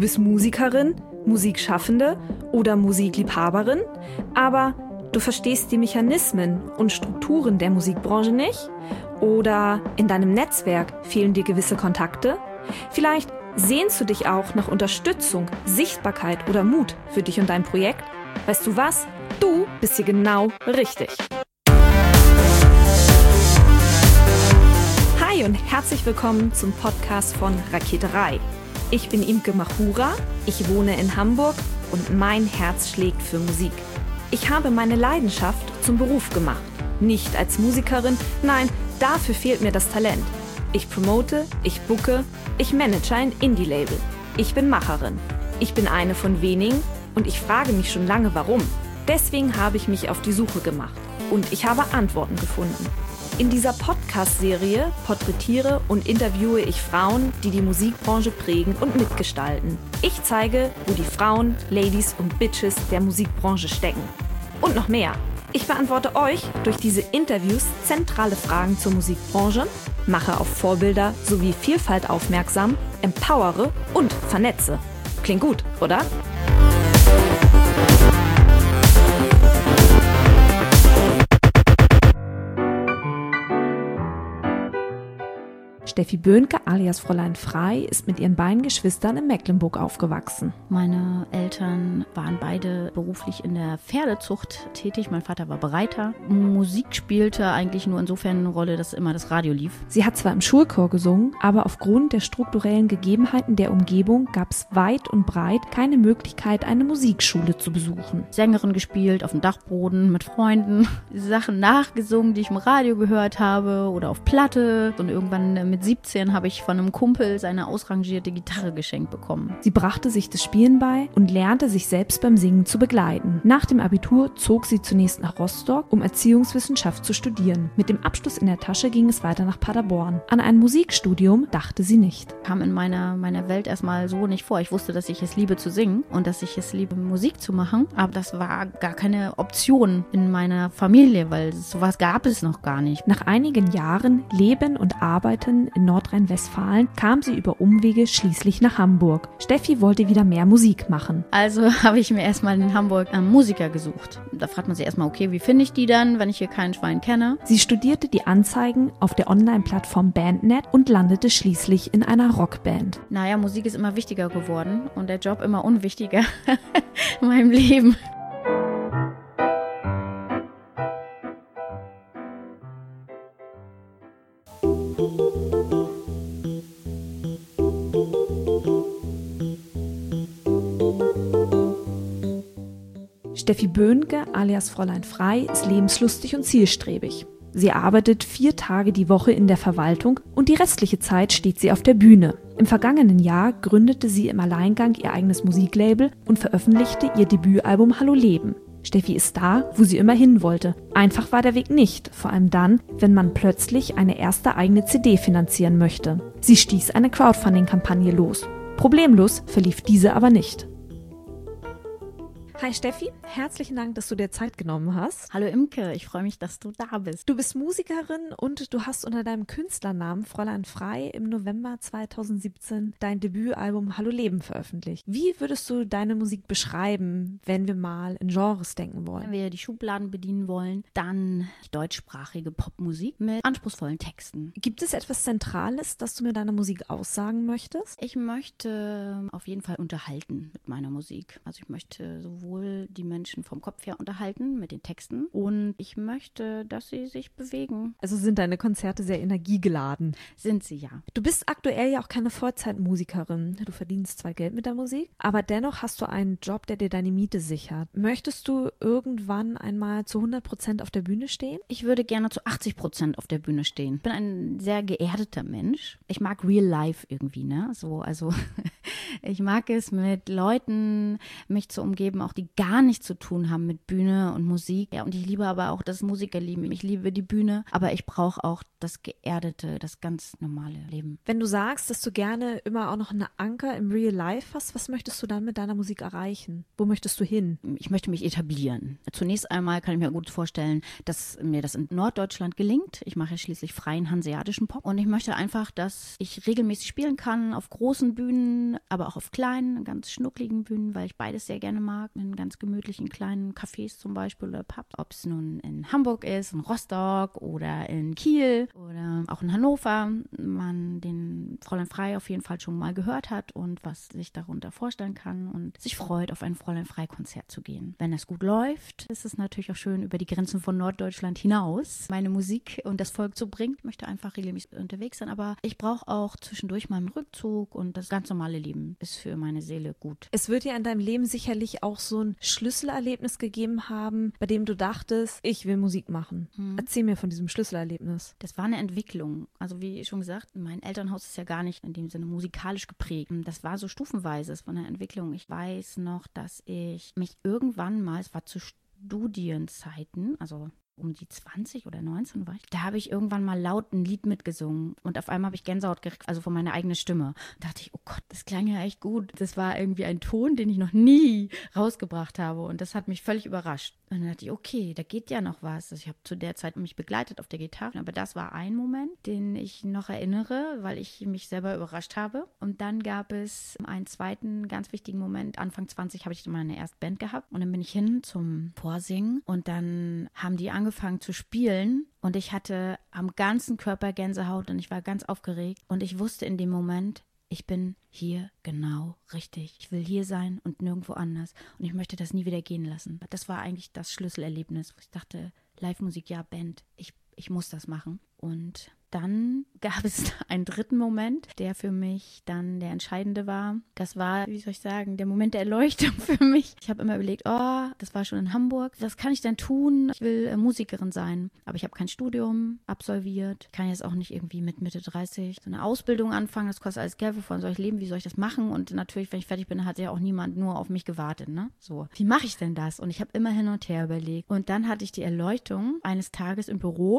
bist Musikerin, Musikschaffende oder Musikliebhaberin, aber du verstehst die Mechanismen und Strukturen der Musikbranche nicht? Oder in deinem Netzwerk fehlen dir gewisse Kontakte? Vielleicht sehnst du dich auch nach Unterstützung, Sichtbarkeit oder Mut für dich und dein Projekt? Weißt du was? Du bist hier genau richtig. Hi und herzlich willkommen zum Podcast von Raketerei. Ich bin Imke Machura, ich wohne in Hamburg und mein Herz schlägt für Musik. Ich habe meine Leidenschaft zum Beruf gemacht. Nicht als Musikerin, nein, dafür fehlt mir das Talent. Ich promote, ich booke, ich manage ein Indie-Label. Ich bin Macherin. Ich bin eine von wenigen und ich frage mich schon lange, warum. Deswegen habe ich mich auf die Suche gemacht und ich habe Antworten gefunden. In dieser Podcast-Serie porträtiere und interviewe ich Frauen, die die Musikbranche prägen und mitgestalten. Ich zeige, wo die Frauen, Ladies und Bitches der Musikbranche stecken. Und noch mehr. Ich beantworte euch durch diese Interviews zentrale Fragen zur Musikbranche, mache auf Vorbilder sowie Vielfalt aufmerksam, empowere und vernetze. Klingt gut, oder? Steffi Böhnke alias Fräulein Frei ist mit ihren beiden Geschwistern in Mecklenburg aufgewachsen. Meine Eltern waren beide beruflich in der Pferdezucht tätig. Mein Vater war Bereiter. Musik spielte eigentlich nur insofern eine Rolle, dass immer das Radio lief. Sie hat zwar im Schulchor gesungen, aber aufgrund der strukturellen Gegebenheiten der Umgebung gab es weit und breit keine Möglichkeit, eine Musikschule zu besuchen. Sängerin gespielt, auf dem Dachboden mit Freunden, Sachen nachgesungen, die ich im Radio gehört habe oder auf Platte. Und irgendwann mit 17 habe ich von einem Kumpel seine ausrangierte Gitarre geschenkt bekommen. Sie brachte sich das Spielen bei und lernte sich selbst beim Singen zu begleiten. Nach dem Abitur zog sie zunächst nach Rostock, um Erziehungswissenschaft zu studieren. Mit dem Abschluss in der Tasche ging es weiter nach Paderborn. An ein Musikstudium dachte sie nicht. Kam in meiner Welt erstmal so nicht vor. Ich wusste, dass ich es liebe zu singen und dass ich es liebe, Musik zu machen. Aber das war gar keine Option in meiner Familie, weil sowas gab es noch gar nicht. Nach einigen Jahren Leben und Arbeiten in Nordrhein-Westfalen kam sie über Umwege schließlich nach Hamburg. Steffi wollte wieder mehr Musik machen. Also habe ich mir erstmal in Hamburg einen Musiker gesucht. Da fragt man sich erstmal, okay, wie finde ich die dann, wenn ich hier keinen Schwein kenne? Sie studierte die Anzeigen auf der Online-Plattform Bandnet und landete schließlich in einer Rockband. Naja, Musik ist immer wichtiger geworden und der Job immer unwichtiger in meinem Leben. Steffi Böhnke alias Fräulein Frei ist lebenslustig und zielstrebig. Sie arbeitet 4 Tage die Woche in der Verwaltung und die restliche Zeit steht sie auf der Bühne. Im vergangenen Jahr gründete sie im Alleingang ihr eigenes Musiklabel und veröffentlichte ihr Debütalbum Hallo Leben. Steffi ist da, wo sie immer hin wollte. Einfach war der Weg nicht, vor allem dann, wenn man plötzlich eine erste eigene CD finanzieren möchte. Sie stieß eine Crowdfunding-Kampagne los. Problemlos verlief diese aber nicht. Hi Steffi, herzlichen Dank, dass du dir Zeit genommen hast. Hallo Imke, ich freue mich, dass du da bist. Du bist Musikerin und du hast unter deinem Künstlernamen Fräulein Frei im November 2017 dein Debütalbum Hallo Leben veröffentlicht. Wie würdest du deine Musik beschreiben, wenn wir mal in Genres denken wollen? Wenn wir die Schubladen bedienen wollen, dann deutschsprachige Popmusik mit anspruchsvollen Texten. Gibt es etwas Zentrales, das du mit deiner Musik aussagen möchtest? Ich möchte auf jeden Fall unterhalten mit meiner Musik. Also ich möchte sowohl die Menschen vom Kopf her unterhalten mit den Texten und ich möchte, dass sie sich bewegen. Also sind deine Konzerte sehr energiegeladen? Sind sie, ja. Du bist aktuell ja auch keine Vollzeitmusikerin. Du verdienst zwar Geld mit der Musik, aber dennoch hast du einen Job, der dir deine Miete sichert. Möchtest du irgendwann einmal zu 100% auf der Bühne stehen? Ich würde gerne zu 80% auf der Bühne stehen. Ich bin ein sehr geerdeter Mensch. Ich mag Real Life irgendwie, ne? So, also ich mag es, mit Leuten mich zu umgeben, auch die gar nichts zu tun haben mit Bühne und Musik. Ja, und ich liebe aber auch das Musikerleben. Ich liebe die Bühne, aber ich brauche auch das Geerdete, das ganz normale Leben. Wenn du sagst, dass du gerne immer auch noch einen Anker im Real Life hast, was möchtest du dann mit deiner Musik erreichen? Wo möchtest du hin? Ich möchte mich etablieren. Zunächst einmal kann ich mir gut vorstellen, dass mir das in Norddeutschland gelingt. Ich mache ja schließlich freien hanseatischen Pop und ich möchte einfach, dass ich regelmäßig spielen kann auf großen Bühnen, aber auch auf kleinen, ganz schnuckligen Bühnen, weil ich beides sehr gerne mag. In ganz gemütlichen kleinen Cafés zum Beispiel oder Pubs. Ob es nun in Hamburg ist, in Rostock oder in Kiel oder auch in Hannover. Man den Fräulein Frei auf jeden Fall schon mal gehört hat und was sich darunter vorstellen kann und sich freut, auf ein Fräulein Frei-Konzert zu gehen. Wenn es gut läuft, ist es natürlich auch schön, über die Grenzen von Norddeutschland hinaus meine Musik und das Volk zu bringen. Ich möchte einfach regelmäßig unterwegs sein, aber ich brauche auch zwischendurch mal einen Rückzug und das ganz normale Leben ist für meine Seele gut. Es wird ja in deinem Leben sicherlich auch so ein Schlüsselerlebnis gegeben haben, bei dem du dachtest, ich will Musik machen. Erzähl mir von diesem Schlüsselerlebnis. Das war eine Entwicklung. Also wie schon gesagt, mein Elternhaus ist ja gar nicht in dem Sinne musikalisch geprägt. Das war so stufenweise, es war eine Entwicklung. Ich weiß noch, dass ich mich irgendwann mal, es war zu Studienzeiten, also um die 20 oder 19 war ich, da habe ich irgendwann mal laut ein Lied mitgesungen und auf einmal habe ich Gänsehaut gekriegt, also von meiner eigenen Stimme. Da dachte ich, oh Gott, das klang ja echt gut. Das war irgendwie ein Ton, den ich noch nie rausgebracht habe und das hat mich völlig überrascht. Und dann dachte ich, okay, da geht ja noch was. Also ich habe zu der Zeit mich begleitet auf der Gitarre, aber das war ein Moment, den ich noch erinnere, weil ich mich selber überrascht habe. Und dann gab es einen zweiten ganz wichtigen Moment. Anfang 20 habe ich meine erste Band gehabt und dann bin ich hin zum Vorsingen und dann haben die angefangen zu spielen und ich hatte am ganzen Körper Gänsehaut und ich war ganz aufgeregt und ich wusste in dem Moment, ich bin hier genau richtig. Ich will hier sein und nirgendwo anders und ich möchte das nie wieder gehen lassen. Das war eigentlich das Schlüsselerlebnis, wo ich dachte, Live-Musik, ja, Band, ich muss das machen. Und dann gab es einen dritten Moment, der für mich dann der entscheidende war. Das war, wie soll ich sagen, der Moment der Erleuchtung für mich. Ich habe immer überlegt, oh, das war schon in Hamburg. Was kann ich denn tun? Ich will Musikerin sein. Aber ich habe kein Studium absolviert. Ich kann jetzt auch nicht irgendwie mit Mitte 30 so eine Ausbildung anfangen. Das kostet alles Geld. Wovon soll ich leben? Wie soll ich das machen? Und natürlich, wenn ich fertig bin, hat ja auch niemand nur auf mich gewartet. Ne? So, wie mache ich denn das? Und ich habe immer hin und her überlegt. Und dann hatte ich die Erleuchtung eines Tages im Büro.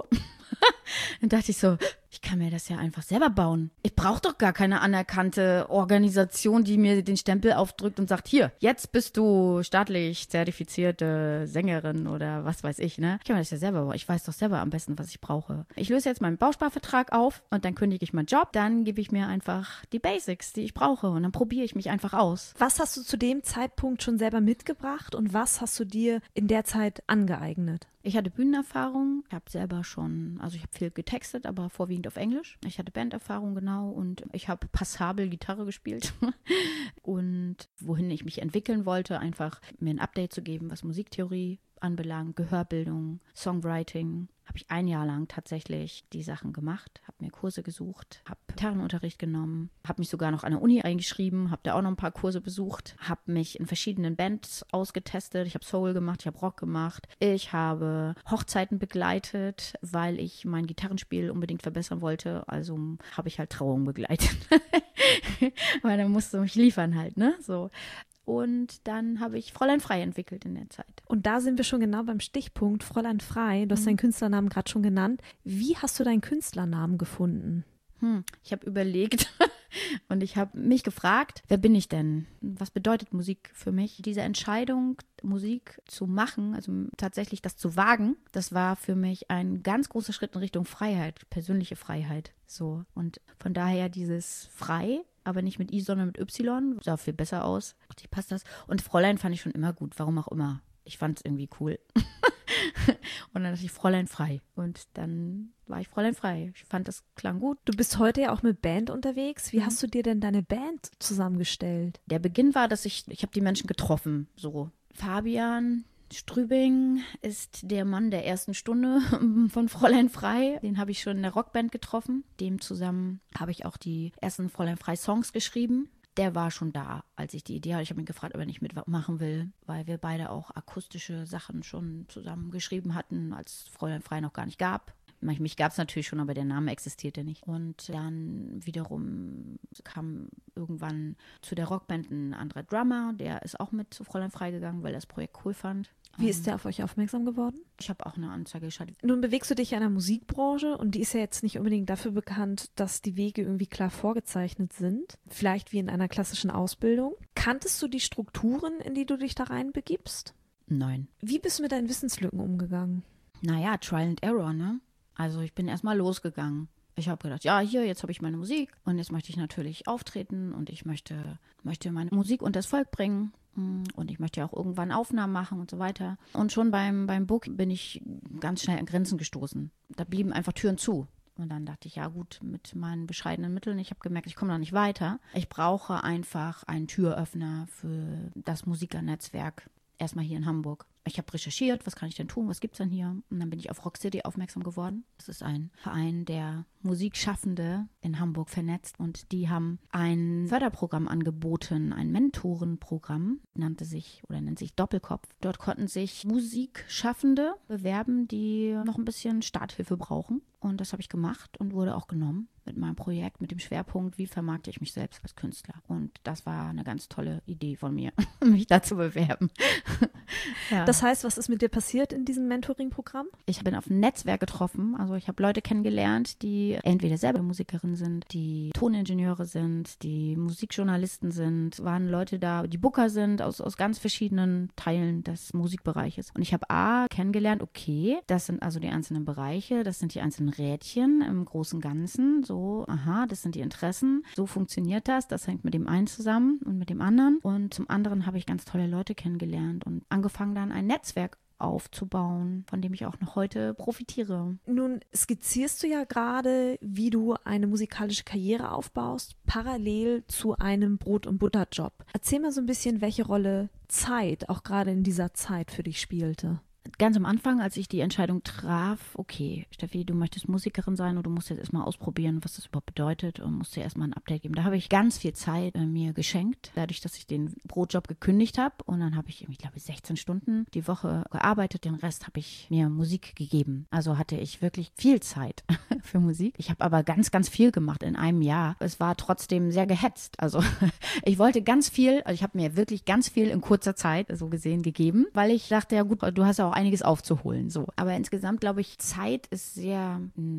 Dann dachte ich so, ich kann mir das ja einfach selber bauen. Ich brauche doch gar keine anerkannte Organisation, die mir den Stempel aufdrückt und sagt, hier, jetzt bist du staatlich zertifizierte Sängerin oder was weiß ich, ne? Ich kann mir das ja selber bauen. Ich weiß doch selber am besten, was ich brauche. Ich löse jetzt meinen Bausparvertrag auf und dann kündige ich meinen Job. Dann gebe ich mir einfach die Basics, die ich brauche und dann probiere ich mich einfach aus. Was hast du zu dem Zeitpunkt schon selber mitgebracht und was hast du dir in der Zeit angeeignet? Ich hatte Bühnenerfahrung, ich habe selber schon, also ich habe viel getextet, aber vorwiegend auf Englisch. Ich hatte Banderfahrung, genau, und ich habe passabel Gitarre gespielt. Und wohin ich mich entwickeln wollte, einfach mir ein Update zu geben, was Musiktheorie anbelangt, Gehörbildung, Songwriting, habe ich ein Jahr lang tatsächlich die Sachen gemacht, habe mir Kurse gesucht, habe Gitarrenunterricht genommen, habe mich sogar noch an der Uni eingeschrieben, habe da auch noch ein paar Kurse besucht, habe mich in verschiedenen Bands ausgetestet, ich habe Soul gemacht, ich habe Rock gemacht, ich habe Hochzeiten begleitet, weil ich mein Gitarrenspiel unbedingt verbessern wollte, also habe ich halt Trauungen begleitet, weil dann musst du mich liefern halt, ne, so. Und dann habe ich Fräulein Frei entwickelt in der Zeit. Und da sind wir schon genau beim Stichpunkt Fräulein Frei. Du hast deinen Künstlernamen gerade schon genannt. Wie hast du deinen Künstlernamen gefunden? Ich habe überlegt und ich habe mich gefragt, wer bin ich denn? Was bedeutet Musik für mich? Diese Entscheidung, Musik zu machen, also tatsächlich das zu wagen, das war für mich ein ganz großer Schritt in Richtung Freiheit, persönliche Freiheit. So. Und von daher dieses Frei, aber nicht mit I, sondern mit Y, sah viel besser aus. Wie passt das? Und Fräulein fand ich schon immer gut, warum auch immer. Ich fand es irgendwie cool. Und dann dachte ich Fräulein Frei. Und dann war ich Fräulein Frei. Ich fand, das klang gut. Du bist heute ja auch mit Band unterwegs. Wie hast du dir denn deine Band zusammengestellt? Der Beginn war, dass ich habe die Menschen getroffen. So, Fabian Strübing ist der Mann der ersten Stunde von Fräulein Frei. Den habe ich schon in der Rockband getroffen. Dem zusammen habe ich auch die ersten Fräulein Frei Songs geschrieben. Der war schon da, als ich die Idee hatte. Ich habe ihn gefragt, ob er nicht mitmachen will, weil wir beide auch akustische Sachen schon zusammen geschrieben hatten, als Fräulein Frei noch gar nicht gab. Mich gab es natürlich schon, aber der Name existierte nicht. Und dann wiederum kam irgendwann zu der Rockband ein anderer Drummer, der ist auch mit zu Fräulein Frei gegangen, weil er das Projekt cool fand. Wie ist der auf euch aufmerksam geworden? Ich habe auch eine Anzeige geschaltet. Nun bewegst du dich in einer Musikbranche und die ist ja jetzt nicht unbedingt dafür bekannt, dass die Wege irgendwie klar vorgezeichnet sind. Vielleicht wie in einer klassischen Ausbildung. Kanntest du die Strukturen, in die du dich da reinbegibst? Nein. Wie bist du mit deinen Wissenslücken umgegangen? Naja, Trial and Error, ne? Also ich bin erstmal losgegangen. Ich habe gedacht, ja, hier, jetzt habe ich meine Musik und jetzt möchte ich natürlich auftreten und ich möchte meine Musik unters Volk bringen. Und ich möchte ja auch irgendwann Aufnahmen machen und so weiter. Und schon beim Book bin ich ganz schnell an Grenzen gestoßen. Da blieben einfach Türen zu. Und dann dachte ich, ja gut, mit meinen bescheidenen Mitteln, ich habe gemerkt, ich komme da nicht weiter. Ich brauche einfach einen Türöffner für das Musikernetzwerk. Erstmal hier in Hamburg. Ich habe recherchiert, was kann ich denn tun, was gibt es denn hier? Und dann bin ich auf Rock City aufmerksam geworden. Das ist ein Verein, der Musikschaffende in Hamburg vernetzt. Und die haben ein Förderprogramm angeboten, ein Mentorenprogramm, nennt sich Doppelkopf. Dort konnten sich Musikschaffende bewerben, die noch ein bisschen Starthilfe brauchen. Und das habe ich gemacht und wurde auch genommen mit meinem Projekt, mit dem Schwerpunkt, wie vermarkte ich mich selbst als Künstler. Und das war eine ganz tolle Idee von mir, mich da zu bewerben. Ja. Das heißt, was ist mit dir passiert in diesem Mentoring-Programm? Ich bin auf ein Netzwerk getroffen, also ich habe Leute kennengelernt, die entweder selber Musikerin sind, die Toningenieure sind, die Musikjournalisten sind, waren Leute da, die Booker sind, aus ganz verschiedenen Teilen des Musikbereiches. Und ich habe kennengelernt, okay, das sind also die einzelnen Bereiche, das sind die einzelnen Rädchen im großen Ganzen, so, aha, das sind die Interessen, so funktioniert das hängt mit dem einen zusammen und mit dem anderen. Und zum anderen habe ich ganz tolle Leute kennengelernt und angefangen dann ein Netzwerk aufzubauen, von dem ich auch noch heute profitiere. Nun skizzierst du ja gerade, wie du eine musikalische Karriere aufbaust, parallel zu einem Brot- und Butterjob. Erzähl mal so ein bisschen, welche Rolle Zeit auch gerade in dieser Zeit für dich spielte. Ganz am Anfang, als ich die Entscheidung traf, okay, Steffi, du möchtest Musikerin sein und du musst jetzt erstmal ausprobieren, was das überhaupt bedeutet und musst dir erstmal ein Update geben. Da habe ich ganz viel Zeit mir geschenkt, dadurch, dass ich den Brotjob gekündigt habe und dann habe ich glaube 16 Stunden die Woche gearbeitet, den Rest habe ich mir Musik gegeben. Also hatte ich wirklich viel Zeit für Musik. Ich habe aber ganz, ganz viel gemacht in einem Jahr. Es war trotzdem sehr gehetzt. Also ich wollte ganz viel, also ich habe mir wirklich ganz viel in kurzer Zeit so gesehen gegeben, weil ich dachte, ja gut, du hast ja auch einiges aufzuholen, so. Aber insgesamt glaube ich, Zeit ist sehr,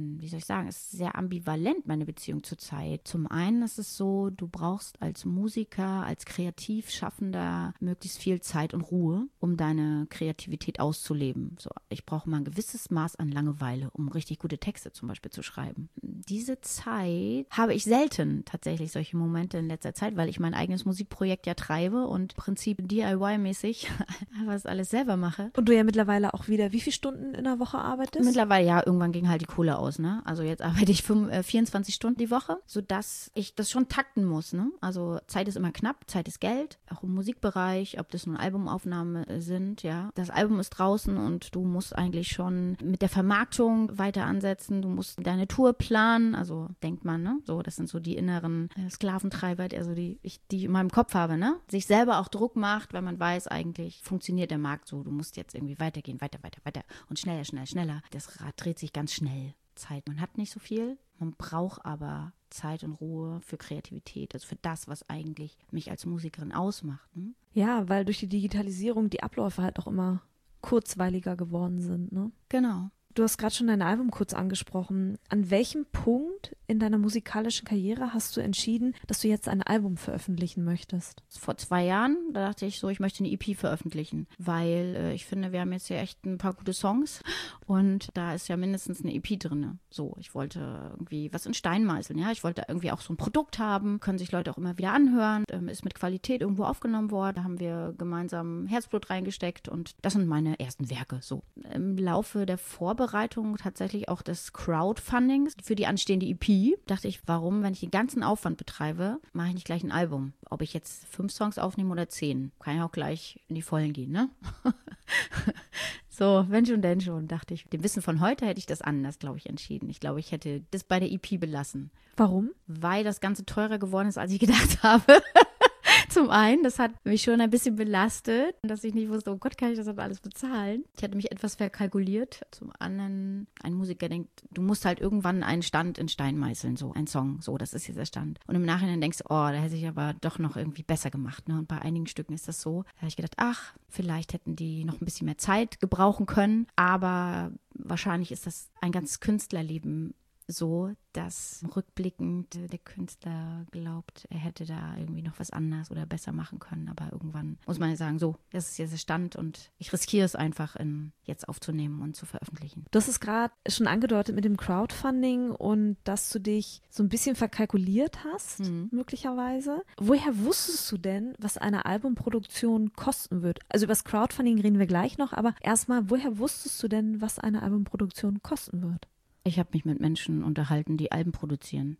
ist sehr ambivalent, meine Beziehung zur Zeit. Zum einen ist es so, du brauchst als Musiker, als Kreativschaffender möglichst viel Zeit und Ruhe, um deine Kreativität auszuleben. So, ich brauche mal ein gewisses Maß an Langeweile, um richtig gute Texte zum Beispiel zu schreiben. Diese Zeit habe ich selten tatsächlich solche Momente in letzter Zeit, weil ich mein eigenes Musikprojekt ja treibe und im Prinzip DIY-mäßig was alles selber mache. Und du ja mittlerweile auch wieder wie viele Stunden in der Woche arbeitest? Mittlerweile, ja, irgendwann ging halt die Kohle aus, ne? Also jetzt arbeite ich 24 Stunden die Woche, sodass ich das schon takten muss, ne? Also Zeit ist immer knapp, Zeit ist Geld, auch im Musikbereich, ob das nun Albumaufnahmen sind, ja. Das Album ist draußen und du musst eigentlich schon mit der Vermarktung weiter ansetzen, du musst deine Tour planen, also denkt man, ne? So, das sind so die inneren Sklaventreiber, also die ich in meinem Kopf habe, ne? Sich selber auch Druck macht, weil man weiß, eigentlich funktioniert der Markt so, du musst jetzt irgendwie weitergehen, weiter und schneller. Das Rad dreht sich ganz schnell. Zeit. Man hat nicht so viel, man braucht aber Zeit und Ruhe für Kreativität, also für das, was eigentlich mich als Musikerin ausmacht. Ne? Ja, weil durch die Digitalisierung die Abläufe halt auch immer kurzweiliger geworden sind, ne? Genau. Du hast gerade schon dein Album kurz angesprochen. An welchem Punkt in deiner musikalischen Karriere hast du entschieden, dass du jetzt ein Album veröffentlichen möchtest? Vor 2 Jahren, da dachte ich so, ich möchte eine EP veröffentlichen, weil ich finde, wir haben jetzt ja echt ein paar gute Songs und da ist ja mindestens eine EP drin. So, ich wollte irgendwie was in Stein meißeln, ja. Ich wollte irgendwie auch so ein Produkt haben, können sich Leute auch immer wieder anhören, ist mit Qualität irgendwo aufgenommen worden. Da haben wir gemeinsam Herzblut reingesteckt und das sind meine ersten Werke. So, im Laufe der Vorbereitung tatsächlich auch des Crowdfundings für die anstehende EP, dachte ich, warum, wenn ich den ganzen Aufwand betreibe, mache ich nicht gleich ein Album. Ob ich jetzt 5 Songs aufnehme oder 10, kann ja auch gleich in die Vollen gehen, ne? So, wenn schon, denn schon, dachte ich. Mit dem Wissen von heute hätte ich das anders, glaube ich, entschieden. Ich glaube, ich hätte das bei der EP belassen. Warum? Weil das Ganze teurer geworden ist, als ich gedacht habe. Zum einen, das hat mich schon ein bisschen belastet, dass ich nicht wusste, oh Gott, kann ich das aber alles bezahlen? Ich hatte mich etwas verkalkuliert. Zum anderen, ein Musiker denkt, du musst halt irgendwann einen Stand in Stein meißeln, so ein Song, so, das ist jetzt der Stand. Und im Nachhinein denkst du, oh, da hätte ich aber doch noch irgendwie besser gemacht, ne? Und bei einigen Stücken ist das so. Da habe ich gedacht, ach, vielleicht hätten die noch ein bisschen mehr Zeit gebrauchen können, aber wahrscheinlich ist das ein ganzes Künstlerleben so, dass rückblickend der Künstler glaubt, er hätte da irgendwie noch was anders oder besser machen können. Aber irgendwann muss man ja sagen, so, das ist jetzt der Stand und ich riskiere es einfach, jetzt aufzunehmen und zu veröffentlichen. Du hast es gerade schon angedeutet mit dem Crowdfunding und dass du dich so ein bisschen verkalkuliert hast, möglicherweise. Woher wusstest du denn, was eine Albumproduktion kosten wird? Also über das Crowdfunding reden wir gleich noch, aber erstmal, woher wusstest du denn, was eine Albumproduktion kosten wird? Ich habe mich mit Menschen unterhalten, die Alben produzieren.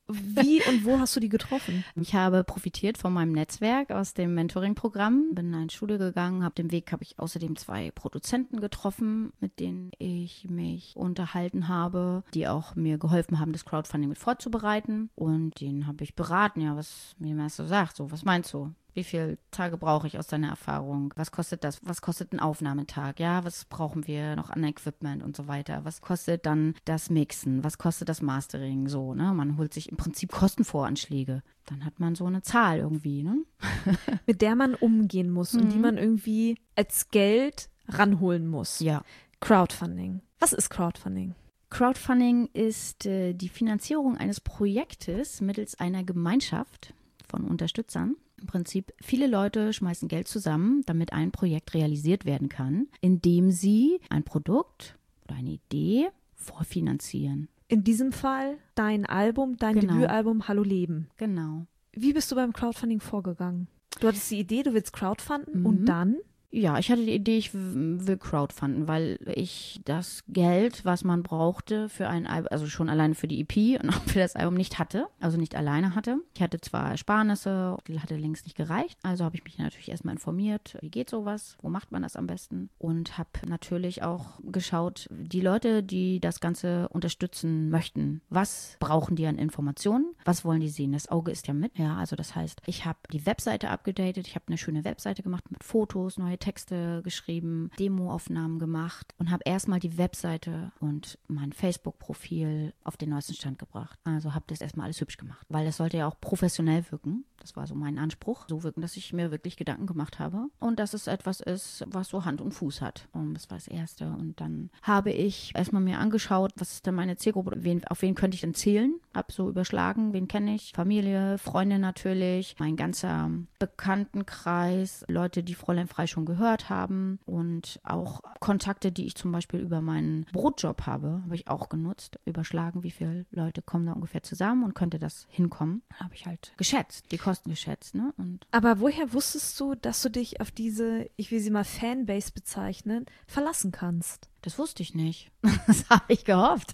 Wie und wo hast du die getroffen? Ich habe profitiert von meinem Netzwerk aus dem Mentoring-Programm, bin in ein Studio gegangen, auf dem Weg habe ich außerdem 2 Produzenten getroffen, mit denen ich mich unterhalten habe, die auch mir geholfen haben, das Crowdfunding mit vorzubereiten und denen habe ich beraten, ja, wie man es so sagt, so, was meinst du? Wie viele Tage brauche ich aus deiner Erfahrung? Was kostet das? Was kostet ein Aufnahmetag? Ja, was brauchen wir noch an Equipment und so weiter? Was kostet dann das Mixen? Was kostet das Mastering? So, ne? Man holt sich im Prinzip Kostenvoranschläge. Dann hat man so eine Zahl irgendwie, ne? Mit der man umgehen muss und die man irgendwie als Geld ranholen muss. Ja. Crowdfunding. Was ist Crowdfunding? Crowdfunding ist die Finanzierung eines Projektes mittels einer Gemeinschaft von Unterstützern. Im Prinzip, viele Leute schmeißen Geld zusammen, damit ein Projekt realisiert werden kann, indem sie ein Produkt oder eine Idee vorfinanzieren. In diesem Fall dein Album, dein Debütalbum Hallo Leben. Genau. Wie bist du beim Crowdfunding vorgegangen? Du hattest die Idee, du willst crowdfunden und dann? Ja, ich hatte die Idee, ich will crowdfunden, weil ich das Geld, was man brauchte für ein Album, also schon alleine für die EP und auch für das Album nicht hatte, also nicht alleine hatte. Ich hatte zwar Ersparnisse, die hatte längst nicht gereicht, also habe ich mich natürlich erstmal informiert, wie geht sowas, wo macht man das am besten und habe natürlich auch geschaut, die Leute, die das Ganze unterstützen möchten, was brauchen die an Informationen, was wollen die sehen, das Auge ist ja mit, ja, also das heißt, ich habe die Webseite abgedatet, ich habe eine schöne Webseite gemacht mit Fotos, neue Texte geschrieben, Demoaufnahmen gemacht und habe erstmal die Webseite und mein Facebook-Profil auf den neuesten Stand gebracht. Also habe das erstmal alles hübsch gemacht, weil das sollte ja auch professionell wirken. Das war so mein Anspruch, so wirken, dass ich mir wirklich Gedanken gemacht habe und dass es etwas ist, was so Hand und Fuß hat. Und das war das Erste. Und dann habe ich erstmal mir angeschaut, was ist denn meine Zielgruppe, auf wen könnte ich denn zählen? Habe so überschlagen, wen kenne ich? Familie, Freunde natürlich, mein ganzer Bekanntenkreis, Leute, die Fräulein Frei schon gehört haben und auch Kontakte, die ich zum Beispiel über meinen Brotjob habe ich auch genutzt, überschlagen, wie viele Leute kommen da ungefähr zusammen und könnte das hinkommen. Habe ich halt geschätzt, die Kosten geschätzt, ne? Aber woher wusstest du, dass du dich auf diese, ich will sie mal Fanbase bezeichnen, verlassen kannst? Das wusste ich nicht. Das habe ich gehofft.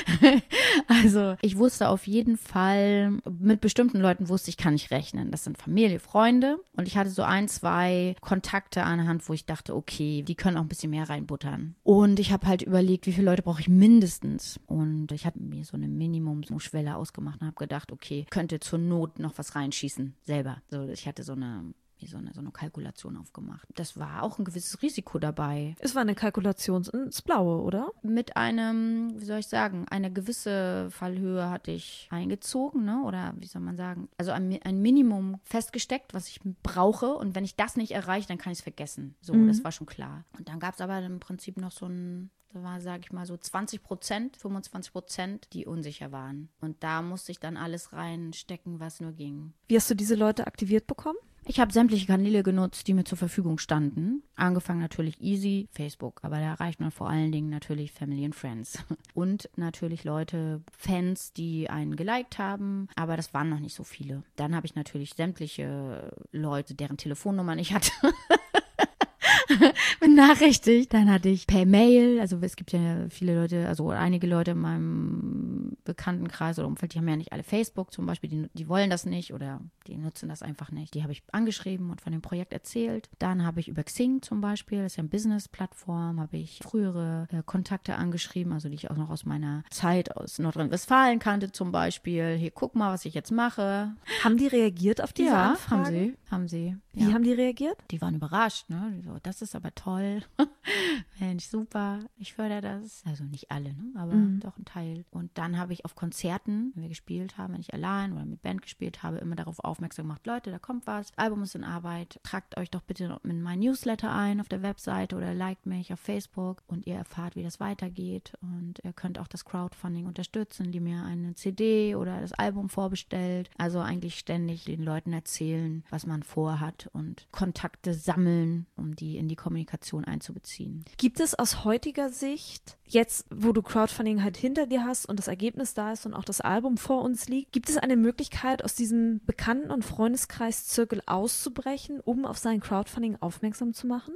Also ich wusste auf jeden Fall, mit bestimmten Leuten wusste ich, kann ich rechnen. Das sind Familie, Freunde. Und ich hatte so 1, 2 Kontakte an der Hand, wo ich dachte, okay, die können auch ein bisschen mehr reinbuttern. Und ich habe halt überlegt, wie viele Leute brauche ich mindestens. Und ich habe mir so eine Minimumschwelle ausgemacht und habe gedacht, okay, könnte zur Not noch was reinschießen, selber. So, ich hatte so eine Kalkulation aufgemacht. Das war auch ein gewisses Risiko dabei. Es war eine Kalkulation ins Blaue, oder? Mit einem, wie soll ich sagen, eine gewisse Fallhöhe hatte ich eingezogen, ne? Oder wie soll man sagen, also ein Minimum festgesteckt, was ich brauche und wenn ich das nicht erreiche, dann kann ich es vergessen. So, das war schon klar. Und dann gab es aber im Prinzip noch so da war, sage ich mal, so 20%, 25%, die unsicher waren. Und da musste ich dann alles reinstecken, was nur ging. Wie hast du diese Leute aktiviert bekommen? Ich habe sämtliche Kanäle genutzt, die mir zur Verfügung standen. Angefangen natürlich easy, Facebook, aber da erreicht man vor allen Dingen natürlich Family and Friends. Und natürlich Leute, Fans, die einen geliked haben, aber das waren noch nicht so viele. Dann habe ich natürlich sämtliche Leute, deren Telefonnummern ich hatte, benachrichtigt. Dann hatte ich per Mail, also es gibt ja viele Leute, also einige Leute in meinem Bekanntenkreis oder Umfeld, die haben ja nicht alle Facebook zum Beispiel, die wollen das nicht oder die nutzen das einfach nicht. Die habe ich angeschrieben und von dem Projekt erzählt. Dann habe ich über Xing zum Beispiel, das ist ja eine Business-Plattform, habe ich frühere Kontakte angeschrieben, also die ich auch noch aus meiner Zeit aus Nordrhein-Westfalen kannte zum Beispiel. Hier, guck mal, was ich jetzt mache. Haben die reagiert auf diese Anfragen? Ja, haben sie. Wie haben die reagiert? Die waren überrascht, ne? Die so, das ist aber toll. Mensch, super, ich fördere das. Also nicht alle, ne? Aber doch ein Teil. Und dann habe ich auf Konzerten, wenn wir gespielt haben, wenn ich allein oder mit Band gespielt habe, immer darauf aufmerksam gemacht, Leute, da kommt was, Album ist in Arbeit, tragt euch doch bitte in mein Newsletter ein auf der Webseite oder liked mich auf Facebook und ihr erfahrt, wie das weitergeht und ihr könnt auch das Crowdfunding unterstützen, die mir eine CD oder das Album vorbestellt. Also eigentlich ständig den Leuten erzählen, was man vorhat und Kontakte sammeln, um die in die Kommunikation einzubeziehen. Gibt es aus heutiger Sicht, jetzt wo du Crowdfunding halt hinter dir hast und das Ergebnis da ist und auch das Album vor uns liegt, gibt es eine Möglichkeit, aus diesem Bekannten- und Freundeskreiszirkel auszubrechen, um auf sein Crowdfunding aufmerksam zu machen?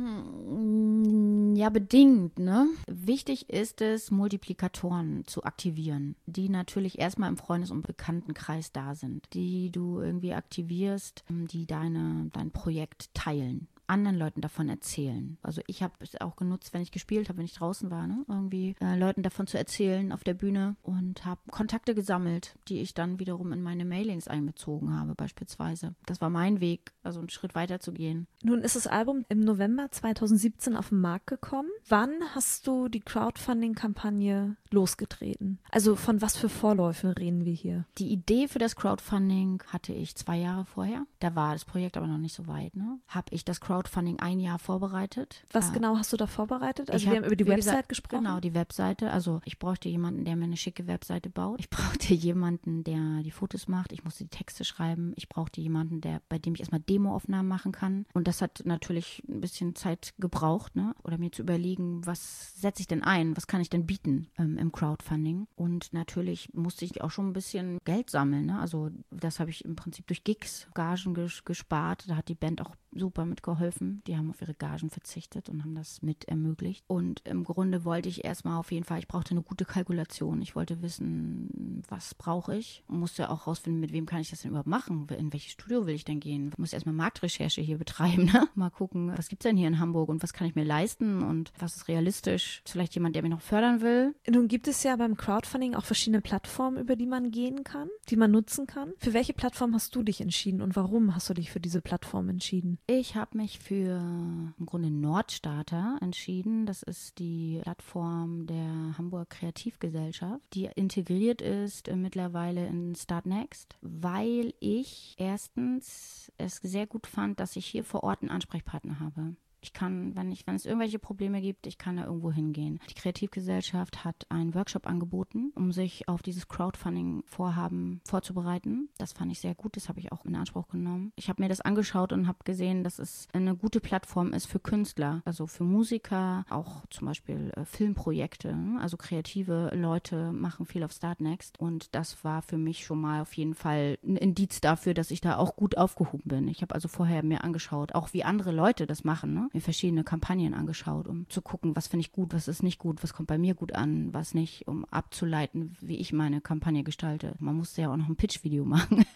Ja, bedingt, ne? Wichtig ist es, Multiplikatoren zu aktivieren, die natürlich erstmal im Freundes- und Bekanntenkreis da sind, die du irgendwie aktivierst, die dein Projekt teilen. Anderen Leuten davon erzählen. Also ich habe es auch genutzt, wenn ich gespielt habe, wenn ich draußen war, ne? Irgendwie Leuten davon zu erzählen auf der Bühne und habe Kontakte gesammelt, die ich dann wiederum in meine Mailings einbezogen habe beispielsweise. Das war mein Weg, also einen Schritt weiter zu gehen. Nun ist das Album im November 2017 auf den Markt gekommen. Wann hast du die Crowdfunding-Kampagne losgetreten? Also von was für Vorläufen reden wir hier? Die Idee für das Crowdfunding hatte ich 2 Jahre vorher. Da war das Projekt aber noch nicht so weit, ne? Habe ich das Crowdfunding 1 Jahr vorbereitet. Was genau hast du da vorbereitet? Also wir haben über die Website gesprochen. Genau, die Webseite. Also ich brauchte jemanden, der mir eine schicke Webseite baut. Ich brauchte jemanden, der die Fotos macht. Ich musste die Texte schreiben. Ich brauchte jemanden, bei dem ich erstmal Demoaufnahmen machen kann. Und das hat natürlich ein bisschen Zeit gebraucht, ne? Oder mir zu überlegen, was setze ich denn ein? Was kann ich denn bieten im Crowdfunding? Und natürlich musste ich auch schon ein bisschen Geld sammeln, ne? Also das habe ich im Prinzip durch Gigs, Gagen gespart. Da hat die Band auch super mitgeholfen. Die haben auf ihre Gagen verzichtet und haben das mit ermöglicht. Und im Grunde wollte ich erstmal auf jeden Fall, ich brauchte eine gute Kalkulation. Ich wollte wissen, was brauche ich? Und musste auch rausfinden, mit wem kann ich das denn überhaupt machen? In welches Studio will ich denn gehen? Ich muss erstmal Marktrecherche hier betreiben, ne? Mal gucken, was gibt es denn hier in Hamburg und was kann ich mir leisten und was ist realistisch? Vielleicht jemand, der mich noch fördern will? Nun gibt es ja beim Crowdfunding auch verschiedene Plattformen, über die man gehen kann, die man nutzen kann. Für welche Plattform hast du dich entschieden und warum hast du dich für diese Plattform entschieden? Ich habe mich für im Grunde Nordstarter entschieden. Das ist die Plattform der Hamburg Kreativgesellschaft, die integriert ist mittlerweile in Startnext, weil ich erstens es sehr gut fand, dass ich hier vor Ort einen Ansprechpartner habe. Ich kann, wenn es irgendwelche Probleme gibt, ich kann da irgendwo hingehen. Die Kreativgesellschaft hat einen Workshop angeboten, um sich auf dieses Crowdfunding-Vorhaben vorzubereiten. Das fand ich sehr gut, das habe ich auch in Anspruch genommen. Ich habe mir das angeschaut und habe gesehen, dass es eine gute Plattform ist für Künstler, also für Musiker, auch zum Beispiel Filmprojekte. Also kreative Leute machen viel auf Startnext und das war für mich schon mal auf jeden Fall ein Indiz dafür, dass ich da auch gut aufgehoben bin. Ich habe also vorher mir angeschaut, auch wie andere Leute das machen, ne? Mir verschiedene Kampagnen angeschaut, um zu gucken, was finde ich gut, was ist nicht gut, was kommt bei mir gut an, was nicht, um abzuleiten, wie ich meine Kampagne gestalte. Man musste ja auch noch ein Pitch-Video machen.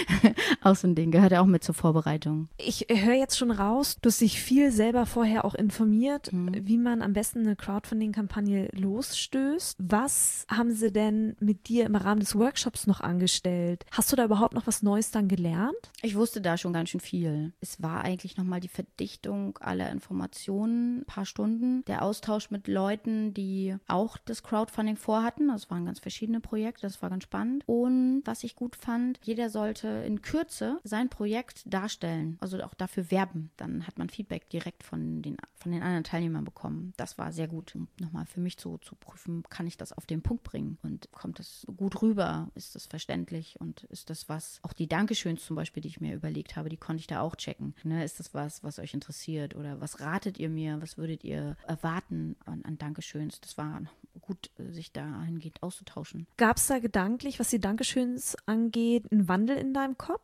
Auch so ein Ding, gehört ja auch mit zur Vorbereitung. Ich höre jetzt schon raus, du hast dich viel selber vorher auch informiert, wie man am besten eine Crowdfunding-Kampagne losstößt. Was haben sie denn mit dir im Rahmen des Workshops noch angestellt? Hast du da überhaupt noch was Neues dann gelernt? Ich wusste da schon ganz schön viel. Es war eigentlich nochmal die Verdichtung aller Informationen, ein paar Stunden. Der Austausch mit Leuten, die auch das Crowdfunding vorhatten. Das waren ganz verschiedene Projekte, das war ganz spannend. Und was ich gut fand, jeder sollte in Kürze sein Projekt darstellen, also auch dafür werben. Dann hat man Feedback direkt von den anderen Teilnehmern bekommen. Das war sehr gut. Um nochmal für mich zu prüfen, kann ich das auf den Punkt bringen und kommt das gut rüber? Ist das verständlich und ist das was, auch die Dankeschöns zum Beispiel, die ich mir überlegt habe, die konnte ich da auch checken. Ne? Ist das was euch interessiert oder was ratet ihr mir? Was würdet ihr erwarten an Dankeschöns? Das war gut, sich dahingehend auszutauschen. Gab es da gedanklich, was die Dankeschöns angeht, einen Wandel in deinem Kopf?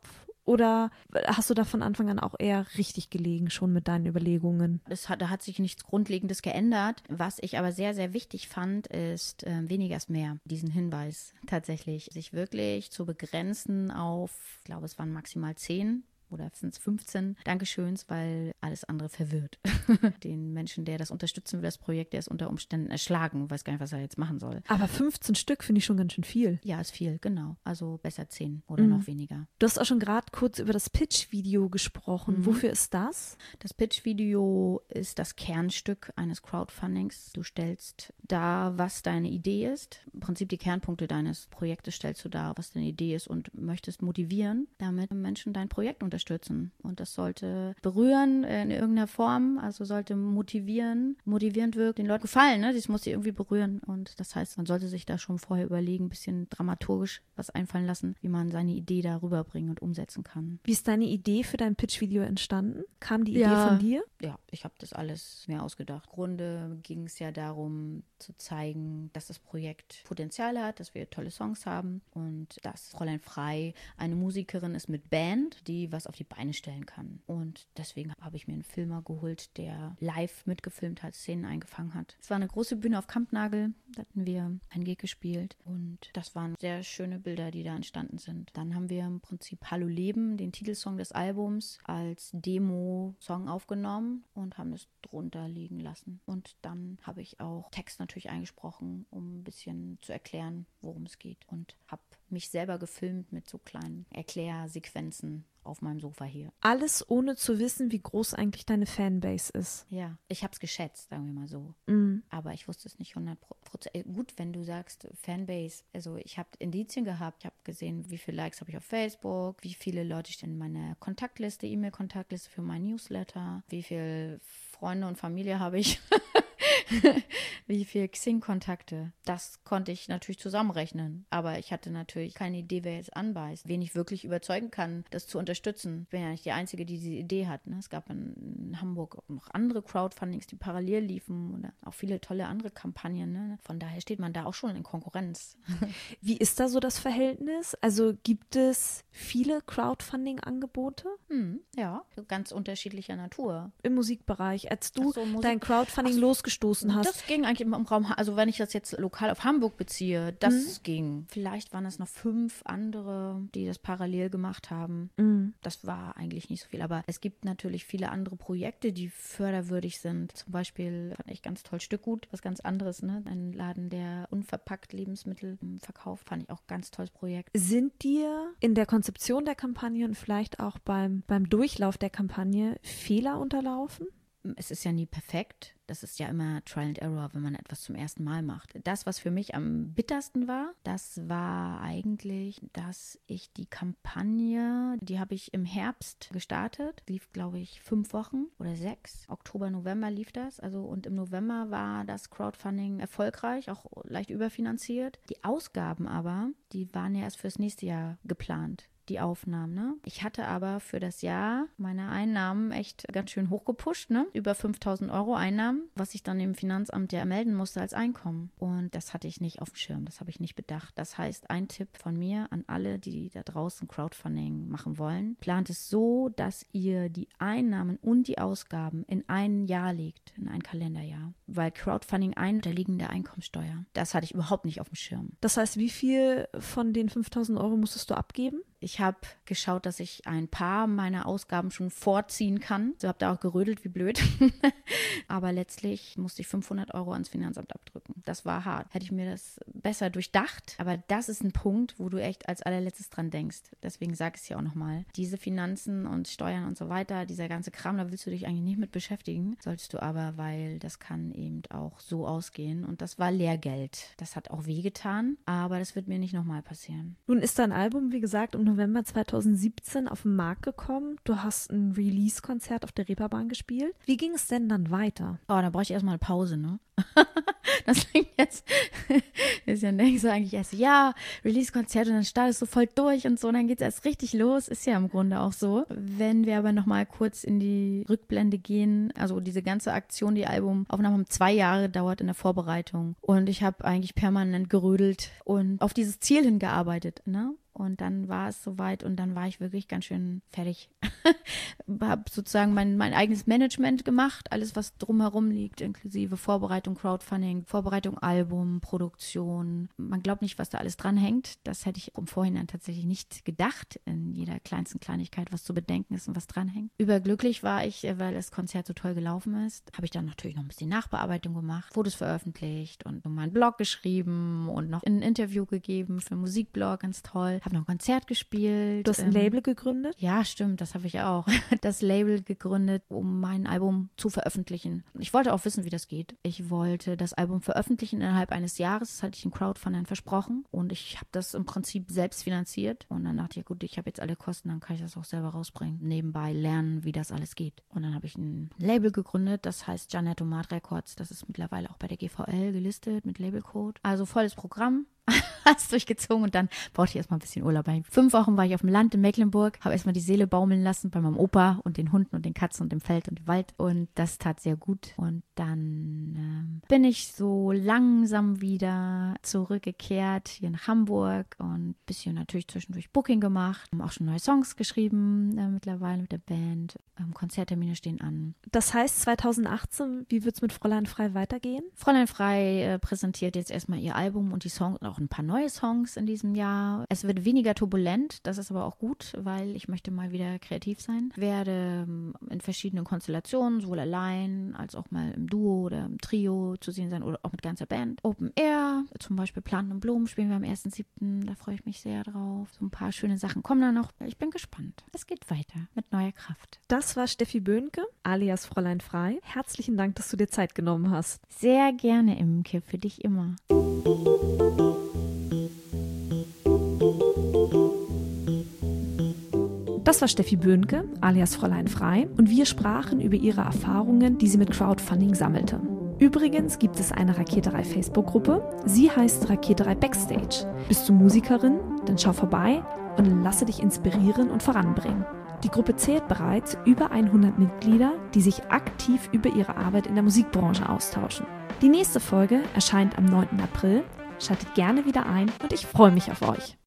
Oder hast du da von Anfang an auch eher richtig gelegen schon mit deinen Überlegungen? Da hat sich nichts Grundlegendes geändert. Was ich aber sehr, sehr wichtig fand, ist weniger ist mehr. Diesen Hinweis tatsächlich, sich wirklich zu begrenzen auf, ich glaube, es waren maximal 10 oder sind es 15 Dankeschöns, weil alles andere verwirrt. Den Menschen, der das unterstützen will, das Projekt, der ist unter Umständen erschlagen, weiß gar nicht, was er jetzt machen soll. Aber 15 Stück finde ich schon ganz schön viel. Ja, ist viel, genau. Also besser 10 oder noch weniger. Du hast auch schon gerade kurz über das Pitch-Video gesprochen. Wofür ist das? Das Pitch-Video ist das Kernstück eines Crowdfundings. Du stellst dar, was deine Idee ist. Im Prinzip die Kernpunkte deines Projektes stellst du dar, was deine Idee ist und möchtest motivieren, damit Menschen dein Projekt unterstützen. Und das sollte berühren in irgendeiner Form, also sollte motivierend wirken, den Leuten gefallen, ne? Das muss sie irgendwie berühren. Und das heißt, man sollte sich da schon vorher überlegen, ein bisschen dramaturgisch was einfallen lassen, wie man seine Idee da rüberbringen und umsetzen kann. Wie ist deine Idee für dein Pitch-Video entstanden? Kam die Idee von dir? Ja, ich habe das alles mir ausgedacht. Im Grunde ging es ja darum, zu zeigen, dass das Projekt Potenzial hat, dass wir tolle Songs haben und dass Fräulein Frei eine Musikerin ist mit Band, die was auf die Beine stellen kann. Und deswegen habe ich mir einen Filmer geholt, der live mitgefilmt hat, Szenen eingefangen hat. Es war eine große Bühne auf Kampnagel, da hatten wir ein Gig gespielt und das waren sehr schöne Bilder, die da entstanden sind. Dann haben wir im Prinzip Hallo Leben, den Titelsong des Albums, als Demo-Song aufgenommen und haben es drunter liegen lassen. Und dann habe ich auch Text natürlich eingesprochen, um ein bisschen zu erklären, worum es geht und habe mich selber gefilmt mit so kleinen Erklärsequenzen auf meinem Sofa hier. Alles ohne zu wissen, wie groß eigentlich deine Fanbase ist. Ja, ich habe es geschätzt, sagen wir mal so. Aber ich wusste es nicht 100%. Gut, wenn du sagst Fanbase, also ich habe Indizien gehabt, ich habe gesehen, wie viele Likes habe ich auf Facebook, wie viele Leute stehen in meiner Kontaktliste, E-Mail-Kontaktliste für mein Newsletter, wie viele Freunde und Familie habe ich. Wie viele Xing-Kontakte. Das konnte ich natürlich zusammenrechnen. Aber ich hatte natürlich keine Idee, wer jetzt anbeißt. Wen ich wirklich überzeugen kann, das zu unterstützen. Ich bin ja nicht die Einzige, die diese Idee hat. Ne? Es gab in Hamburg auch noch andere Crowdfundings, die parallel liefen oder auch viele tolle andere Kampagnen. Ne? Von daher steht man da auch schon in Konkurrenz. Wie ist da so das Verhältnis? Also gibt es viele Crowdfunding-Angebote? Ja, ganz unterschiedlicher Natur. Im Musikbereich, als du dein Crowdfunding losgestoßen hast. Das ging eigentlich im Raum, also wenn ich das jetzt lokal auf Hamburg beziehe, das ging. Vielleicht waren es noch 5 andere, die das parallel gemacht haben. Das war eigentlich nicht so viel, aber es gibt natürlich viele andere Projekte, die förderwürdig sind. Zum Beispiel fand ich ganz toll Stückgut, was ganz anderes, ne? Ein Laden, der unverpackt Lebensmittel verkauft, fand ich auch ein ganz tolles Projekt. Sind dir in der Konzeption der Kampagne und vielleicht auch beim Durchlauf der Kampagne Fehler unterlaufen? Es ist ja nie perfekt. Das ist ja immer Trial and Error, wenn man etwas zum ersten Mal macht. Das, was für mich am bittersten war, das war eigentlich, dass ich die Kampagne, die habe ich im Herbst gestartet, lief, glaube ich, 5 Wochen oder 6. Oktober, November lief das. Und im November war das Crowdfunding erfolgreich, auch leicht überfinanziert. Die Ausgaben aber, die waren ja erst fürs nächste Jahr geplant. Die Aufnahmen, ne? Ich hatte aber für das Jahr meine Einnahmen echt ganz schön hochgepusht, ne? Über 5.000 € Einnahmen, was ich dann im Finanzamt ja melden musste als Einkommen. Und das hatte ich nicht auf dem Schirm, das habe ich nicht bedacht. Das heißt, ein Tipp von mir an alle, die da draußen Crowdfunding machen wollen, plant es so, dass ihr die Einnahmen und die Ausgaben in ein Jahr legt, in ein Kalenderjahr. Weil Crowdfunding unterliegende Einkommensteuer. Das hatte ich überhaupt nicht auf dem Schirm. Das heißt, wie viel von den 5.000 € musstest du abgeben? Ich habe geschaut, dass ich ein paar meiner Ausgaben schon vorziehen kann. Ich habe da auch gerödelt, wie blöd. Aber letztlich musste ich 500 € ans Finanzamt abdrücken. Das war hart. Hätte ich mir das besser durchdacht. Aber das ist ein Punkt, wo du echt als allerletztes dran denkst. Deswegen sage ich es ja auch nochmal. Diese Finanzen und Steuern und so weiter, dieser ganze Kram, da willst du dich eigentlich nicht mit beschäftigen. Solltest du aber, weil das kann eben auch so ausgehen. Und das war Lehrgeld. Das hat auch wehgetan. Aber das wird mir nicht nochmal passieren. Nun ist dein Album, wie gesagt, im November 2017 auf den Markt gekommen. Du hast ein Release-Konzert auf der Reeperbahn gespielt. Wie ging es denn dann weiter? Oh, da brauche ich erstmal eine Pause, ne? Das klingt jetzt, ist ja denkst du eigentlich erst, ja, Release-Konzert und dann startest du voll durch und so, und dann geht es erst richtig los. Ist ja im Grunde auch so. Wenn wir aber nochmal kurz in die Rückblende gehen, also diese ganze Aktion, die Albumaufnahmen haben 2 Jahre gedauert in der Vorbereitung und ich habe eigentlich permanent gerödelt und auf dieses Ziel hingearbeitet, ne? Und dann war es soweit und dann war ich wirklich ganz schön fertig. Habe sozusagen mein eigenes Management gemacht, alles was drumherum liegt, inklusive Vorbereitung, Crowdfunding, Vorbereitung, Album, Produktion. Man glaubt nicht, was da alles dranhängt. Das hätte ich im Vorhinein tatsächlich nicht gedacht, in jeder kleinsten Kleinigkeit, was zu bedenken ist und was dranhängt. Überglücklich war ich, weil das Konzert so toll gelaufen ist. Habe ich dann natürlich noch ein bisschen Nachbearbeitung gemacht, Fotos veröffentlicht und meinen Blog geschrieben und noch ein Interview gegeben für einen Musikblog, ganz toll. Habe noch ein Konzert gespielt. Du hast ein Label gegründet? Ja, stimmt, das habe ich auch. Das Label gegründet, um mein Album zu veröffentlichen. Ich wollte auch wissen, wie das geht. Ich wollte das Album veröffentlichen innerhalb eines Jahres. Das hatte ich den Crowdfundern versprochen. Und ich habe das im Prinzip selbst finanziert. Und dann dachte ich, ja gut, ich habe jetzt alle Kosten, dann kann ich das auch selber rausbringen. Nebenbei lernen, wie das alles geht. Und dann habe ich ein Label gegründet, das heißt Janetomat Records. Das ist mittlerweile auch bei der GVL gelistet mit Labelcode. Also volles Programm. Hast durchgezogen und dann brauchte ich erstmal ein bisschen Urlaub. 5 Wochen war ich auf dem Land in Mecklenburg, habe erstmal die Seele baumeln lassen bei meinem Opa und den Hunden und den Katzen und dem Feld und dem Wald und das tat sehr gut. Und dann bin ich so langsam wieder zurückgekehrt hier nach Hamburg und ein bisschen natürlich zwischendurch Booking gemacht, auch schon neue Songs geschrieben mittlerweile mit der Band. Konzerttermine stehen an. Das heißt 2018, wie wird es mit Fräulein Frei weitergehen? Fräulein Frei präsentiert jetzt erstmal ihr Album und die Songs und auch ein paar neue Songs in diesem Jahr. Es wird weniger turbulent, das ist aber auch gut, weil ich möchte mal wieder kreativ sein. Ich werde in verschiedenen Konstellationen, sowohl allein als auch mal im Duo oder im Trio zu sehen sein oder auch mit ganzer Band. Open Air, zum Beispiel Planten und Blumen spielen wir am 1.7., da freue ich mich sehr drauf. So ein paar schöne Sachen kommen da noch. Ich bin gespannt. Es geht weiter mit neuer Kraft. Das war Steffi Böhnke, alias Fräulein Frei. Herzlichen Dank, dass du dir Zeit genommen hast. Sehr gerne, Imke, für dich immer. Das war Steffi Böhnke, alias Fräulein Frei, und wir sprachen über ihre Erfahrungen, die sie mit Crowdfunding sammelte. Übrigens gibt es eine Raketerei Facebook-Gruppe. Sie heißt Raketerei Backstage. Bist du Musikerin? Dann schau vorbei und lasse dich inspirieren und voranbringen. Die Gruppe zählt bereits über 100 Mitglieder, die sich aktiv über ihre Arbeit in der Musikbranche austauschen. Die nächste Folge erscheint am 9. April. Schaltet gerne wieder ein und ich freue mich auf euch.